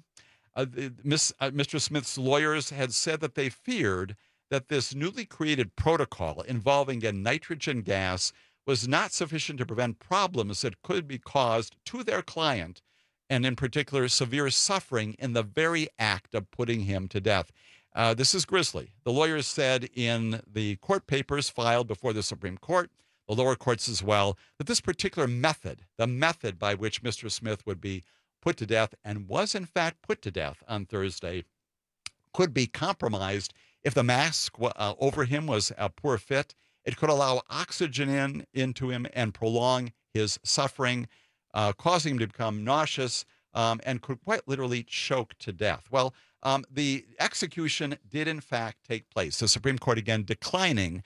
Mr. Smith's lawyers had said that they feared that this newly created protocol involving a nitrogen gas was not sufficient to prevent problems that could be caused to their client, and in particular, severe suffering in the very act of putting him to death. This is grisly. The lawyers said in the court papers filed before the Supreme Court, the lower courts as well, that this particular method, the method by which Mr. Smith would be put to death and was in fact put to death on Thursday, could be compromised if the mask over him was a poor fit. It could allow oxygen into him and prolong his suffering, causing him to become nauseous, and could quite literally choke to death. Well, the execution did in fact take place. The Supreme Court again declining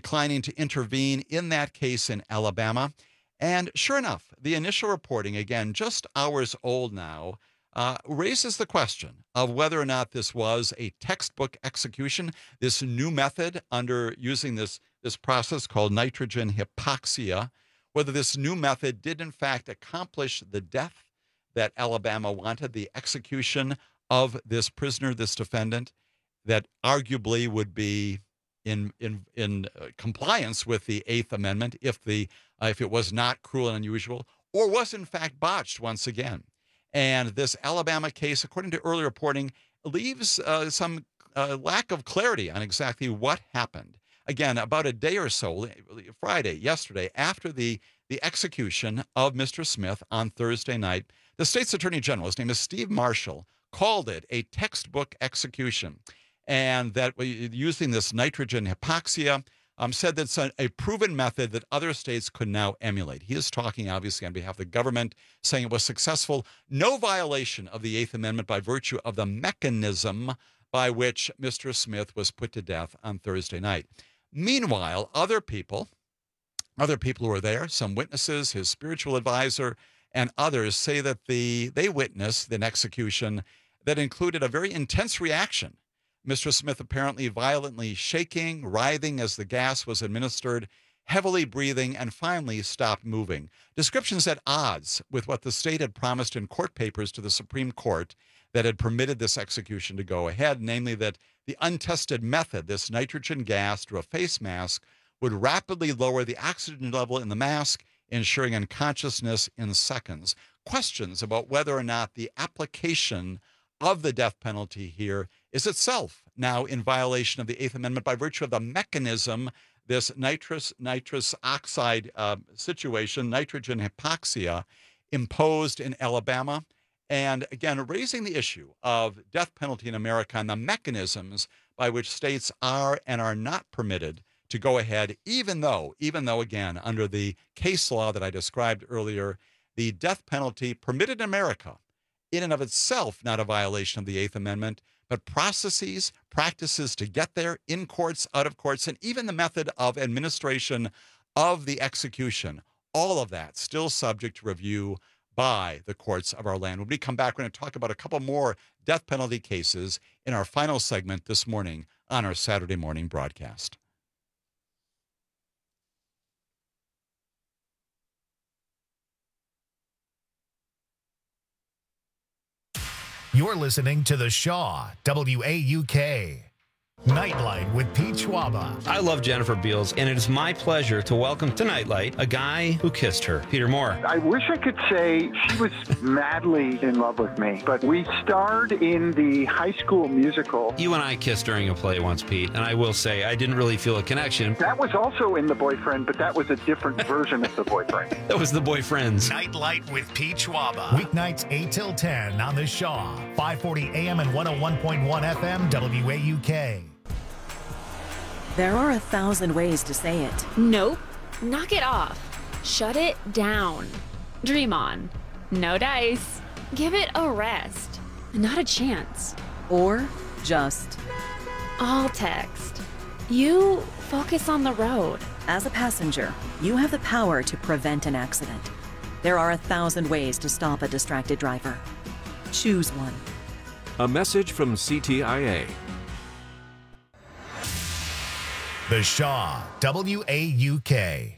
to intervene in that case in Alabama. And sure enough, the initial reporting, again, just hours old now, raises the question of whether or not this was a textbook execution, this new method under using this process called nitrogen hypoxia, whether this new method did in fact accomplish the death that Alabama wanted, the execution of this prisoner, this defendant, that arguably would be in compliance with the 8th Amendment if it was not cruel and unusual, or was in fact botched once again. And this Alabama case, according to early reporting, leaves some lack of clarity on exactly what happened. Again, about a day or so, yesterday, after the execution of Mr. Smith on Thursday night, the state's attorney general, his name is Steve Marshall, called it a textbook execution. And that using this nitrogen hypoxia, said that's a proven method that other states could now emulate. He is talking, obviously, on behalf of the government, saying it was successful. No violation of the 8th Amendment by virtue of the mechanism by which Mr. Smith was put to death on Thursday night. Meanwhile, other people who were there, some witnesses, his spiritual advisor, and others say that they witnessed an execution that included a very intense reaction. Mr. Smith apparently violently shaking, writhing as the gas was administered, heavily breathing, and finally stopped moving. Descriptions at odds with what the state had promised in court papers to the Supreme Court that had permitted this execution to go ahead, namely that the untested method, this nitrogen gas through a face mask, would rapidly lower the oxygen level in the mask, ensuring unconsciousness in seconds. Questions about whether or not the application of the death penalty here is itself now in violation of the 8th Amendment by virtue of the mechanism, this nitrous oxide situation, nitrogen hypoxia, imposed in Alabama. And again, raising the issue of death penalty in America and the mechanisms by which states are and are not permitted to go ahead, even though, again, under the case law that I described earlier, the death penalty permitted in America, in and of itself, not a violation of the 8th Amendment, but processes, practices to get there, in courts, out of courts, and even the method of administration of the execution, all of that still subject to review by the courts of our land. When we come back, we're going to talk about a couple more death penalty cases in our final segment this morning on our Saturday morning broadcast. You're listening to The Shaw, WAUK. Nightlight with Pete Schwaba. I love Jennifer Beals, and it is my pleasure to welcome to Nightlight a guy who kissed her, Peter Moore. I wish I could say she was madly in love with me, but we starred in the High School Musical. You and I kissed during a play once, Pete, and I will say I didn't really feel a connection. That was also in The Boyfriend, but that was a different version of The Boyfriend. That was The Boyfriends. Nightlight with Pete Schwaba. Weeknights 8 till 10 on The Shaw, 540 AM and 101.1 FM, WAUK. There are 1,000 ways to say it. Nope. Knock it off. Shut it down. Dream on. No dice. Give it a rest. Not a chance. Or just all text. You focus on the road. As a passenger, you have the power to prevent an accident. There are 1,000 ways to stop a distracted driver. Choose one. A message from CTIA. The Shaw, WAUK,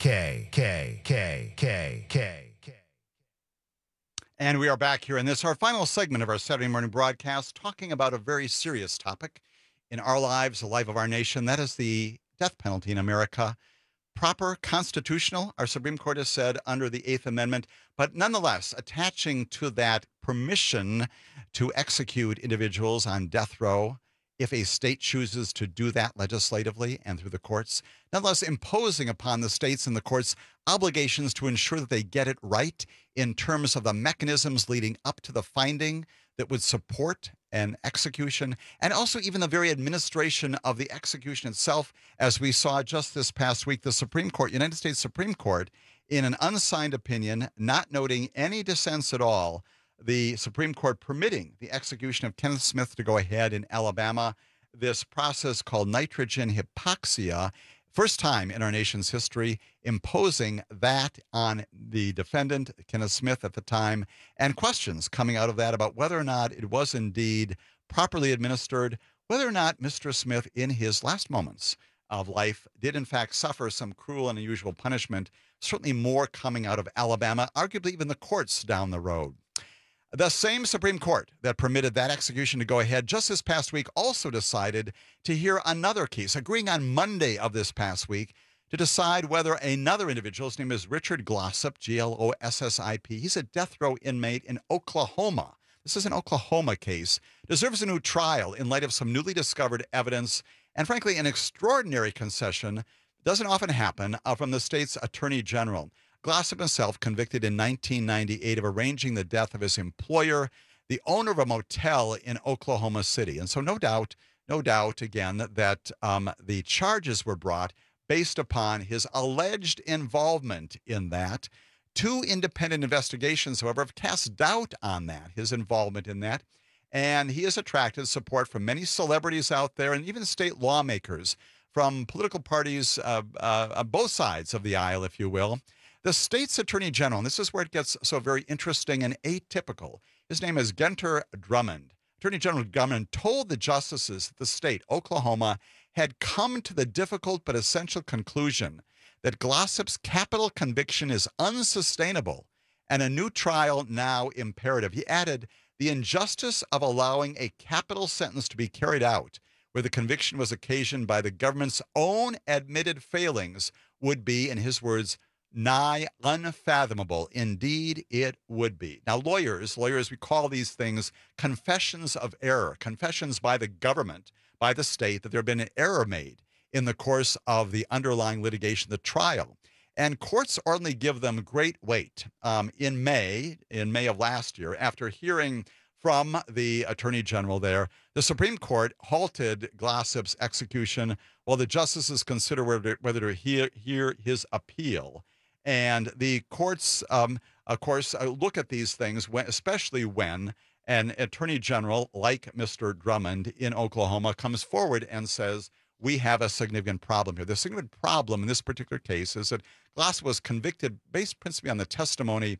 And we are back here in this, our final segment of our Saturday morning broadcast, talking about a very serious topic in our lives, the life of our nation. That is the death penalty in America. Proper, constitutional, our Supreme Court has said, under the Eighth Amendment, but nonetheless, attaching to that permission to execute individuals on death row if a state chooses to do that legislatively and through the courts, nonetheless imposing upon the states and the courts obligations to ensure that they get it right in terms of the mechanisms leading up to the finding that would support an execution, and also even the very administration of the execution itself, as we saw just this past week, the Supreme Court, United States Supreme Court, in an unsigned opinion, not noting any dissents at all, the Supreme Court permitting the execution of Kenneth Smith to go ahead in Alabama, this process called nitrogen hypoxia, first time in our nation's history, imposing that on the defendant, Kenneth Smith at the time, and questions coming out of that about whether or not it was indeed properly administered, whether or not Mr. Smith in his last moments of life did in fact suffer some cruel and unusual punishment, certainly more coming out of Alabama, arguably even the courts down the road. The same Supreme Court that permitted that execution to go ahead just this past week also decided to hear another case, agreeing on Monday of this past week to decide whether another individual, his name is Richard Glossip, Glossip, he's a death row inmate in Oklahoma. This is an Oklahoma case, deserves a new trial in light of some newly discovered evidence and, frankly, an extraordinary concession, doesn't often happen, from the state's attorney general. Glossip himself convicted in 1998 of arranging the death of his employer, the owner of a motel in Oklahoma City. And so no doubt again, that the charges were brought based upon his alleged involvement in that. Two independent investigations, however, have cast doubt on that, his involvement in that. And he has attracted support from many celebrities out there and even state lawmakers from political parties on both sides of the aisle, if you will. The state's attorney general, and this is where it gets so very interesting and atypical, his name is Genter Drummond. Attorney General Drummond told the justices that the state, Oklahoma, had come to the difficult but essential conclusion that Glossip's capital conviction is unsustainable and a new trial now imperative. He added, the injustice of allowing a capital sentence to be carried out where the conviction was occasioned by the government's own admitted failings would be, in his words, nigh unfathomable. Indeed, it would be. Now, lawyers, we call these things confessions of error, confessions by the government, by the state, that there had been an error made in the course of the underlying litigation, the trial. And courts ordinarily give them great weight. In May of last year, after hearing from the attorney general there, the Supreme Court halted Glossip's execution while the justices consider whether to hear his appeal. And the courts, of course, look at these things, especially when an attorney general like Mr. Drummond in Oklahoma comes forward and says, we have a significant problem here. The significant problem in this particular case is that Glossip was convicted based principally on the testimony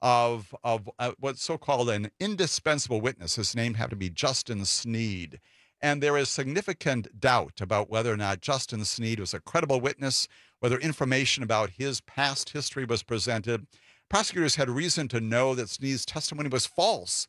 of what's so-called an indispensable witness. His name happened to be Justin Sneed. And there is significant doubt about whether or not Justin Sneed was a credible witness, whether information about his past history was presented. Prosecutors had reason to know that Sneed's testimony was false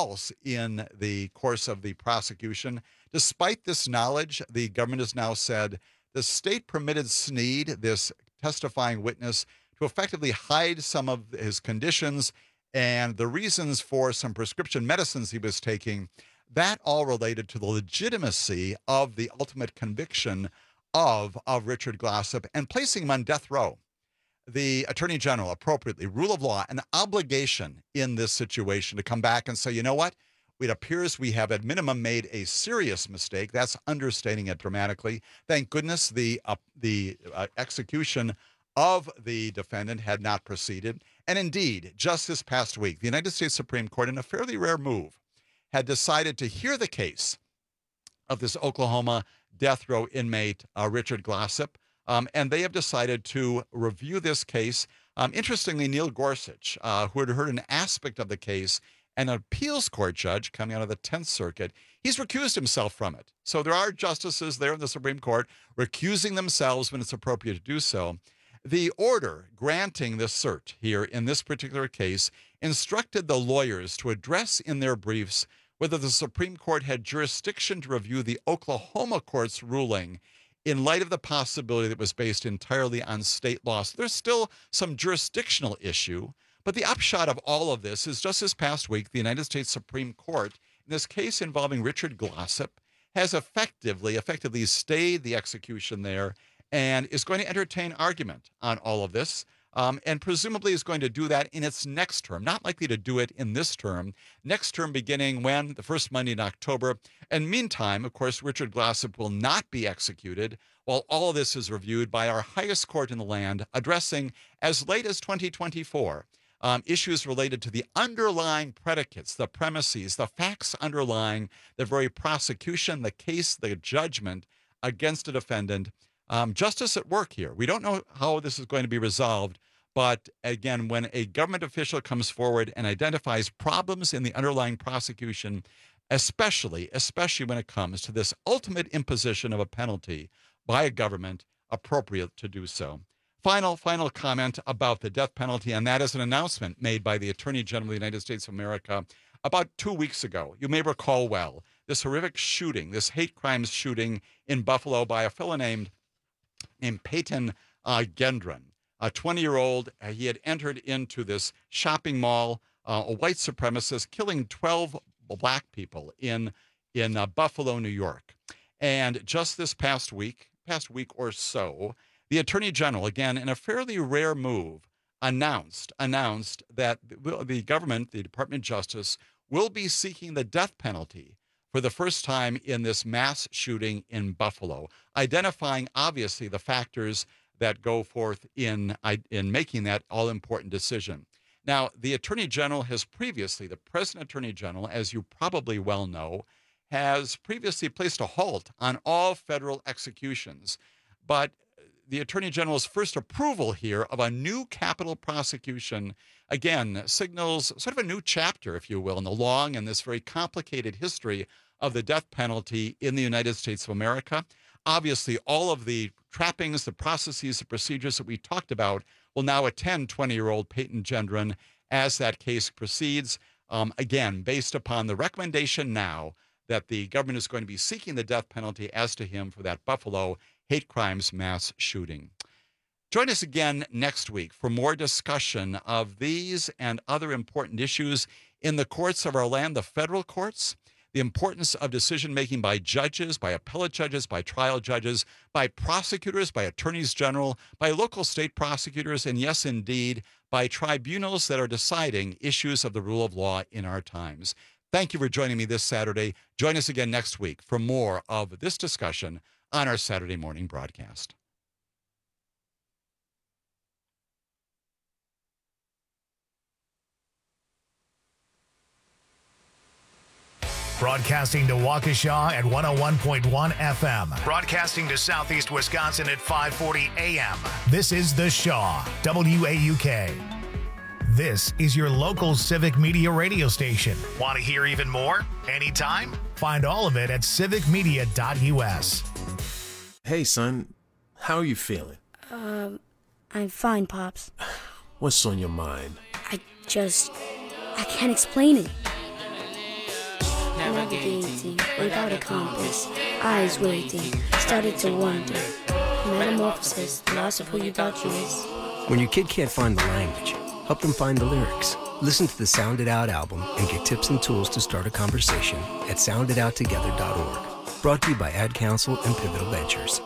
in the course of the prosecution. Despite this knowledge, the government has now said the state permitted Sneed, this testifying witness, to effectively hide some of his conditions and the reasons for some prescription medicines he was taking. That all related to the legitimacy of the ultimate conviction of Richard Glossip and placing him on death row. The Attorney General, appropriately, rule of law, an obligation in this situation to come back and say, you know what? It appears we have at minimum made a serious mistake. That's understating it dramatically. Thank goodness the execution of the defendant had not proceeded. And indeed, just this past week, the United States Supreme Court, in a fairly rare move, had decided to hear the case of this Oklahoma death row inmate, Richard Glossip, and they have decided to review this case. Interestingly, Neil Gorsuch, who had heard an aspect of the case, an appeals court judge coming out of the 10th Circuit, he's recused himself from it. So there are justices there in the Supreme Court recusing themselves when it's appropriate to do so. The order granting this cert here in this particular case instructed the lawyers to address in their briefs whether the Supreme Court had jurisdiction to review the Oklahoma court's ruling in light of the possibility that it was based entirely on state law. So there's still some jurisdictional issue, but the upshot of all of this is just this past week, the United States Supreme Court, in this case involving Richard Glossip, has effectively stayed the execution there and is going to entertain argument on all of this, and presumably is going to do that in its next term. Not likely to do it in this term. Next term beginning when? The first Monday in October. And meantime, of course, Richard Glossip will not be executed while all of this is reviewed by our highest court in the land, addressing as late as 2024 issues related to the underlying predicates, the premises, the facts underlying the very prosecution, the case, the judgment against a defendant. Justice at work here. We don't know how this is going to be resolved, but again, when a government official comes forward and identifies problems in the underlying prosecution, especially when it comes to this ultimate imposition of a penalty by a government, appropriate to do so. Final comment about the death penalty, and that is an announcement made by the Attorney General of the United States of America about 2 weeks ago. You may recall well this horrific shooting, this hate crimes shooting in Buffalo by a fellow named Peyton Gendron, a 20-year-old. He had entered into this shopping mall, a white supremacist, killing 12 black people in Buffalo, New York. And just this past week or so, the Attorney General, again, in a fairly rare move, announced that the government, the Department of Justice, will be seeking the death penalty for the first time in this mass shooting in Buffalo, identifying obviously the factors that go forth in making that all-important decision. Now, the Attorney General has previously, the President Attorney General, as you probably well know, has previously placed a halt on all federal executions. But the Attorney General's first approval here of a new capital prosecution, again, signals sort of a new chapter, if you will, in the long and this very complicated history of the death penalty in the United States of America. Obviously, all of the trappings, the processes, the procedures that we talked about will now attend 20-year-old Peyton Gendron as that case proceeds, again, based upon the recommendation now that the government is going to be seeking the death penalty as to him for that Buffalo hate crimes mass shooting. Join us again next week for more discussion of these and other important issues in the courts of our land, the federal courts, the importance of decision-making by judges, by appellate judges, by trial judges, by prosecutors, by attorneys general, by local state prosecutors, and yes, indeed, by tribunals that are deciding issues of the rule of law in our times. Thank you for joining me this Saturday. Join us again next week for more of this discussion on our Saturday morning broadcast. Broadcasting to Waukesha at 101.1 FM. Broadcasting to Southeast Wisconsin at 540 AM. This is The Shaw, WAUK. This is your local Civic Media radio station. Want to hear even more? Anytime? Find all of it at civicmedia.us. Hey, son. How are you feeling? I'm fine, Pops. What's on your mind? I can't explain it. Navigating without a compass, eyes waiting, started to wonder. Metamorphosis, loss of who you thought you was. When your kid can't find the language, help them find the lyrics. Listen to the Sound It Out album and get tips and tools to start a conversation at sounditouttogether.org. Brought to you by Ad Council and Pivotal Ventures.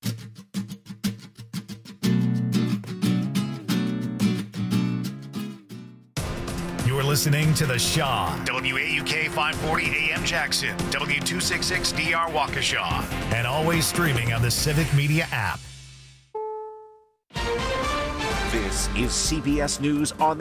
You're listening to The Shaw, WAUK 540 AM Jackson, W266DR Waukesha, and always streaming on the Civic Media app. This is CBS News on the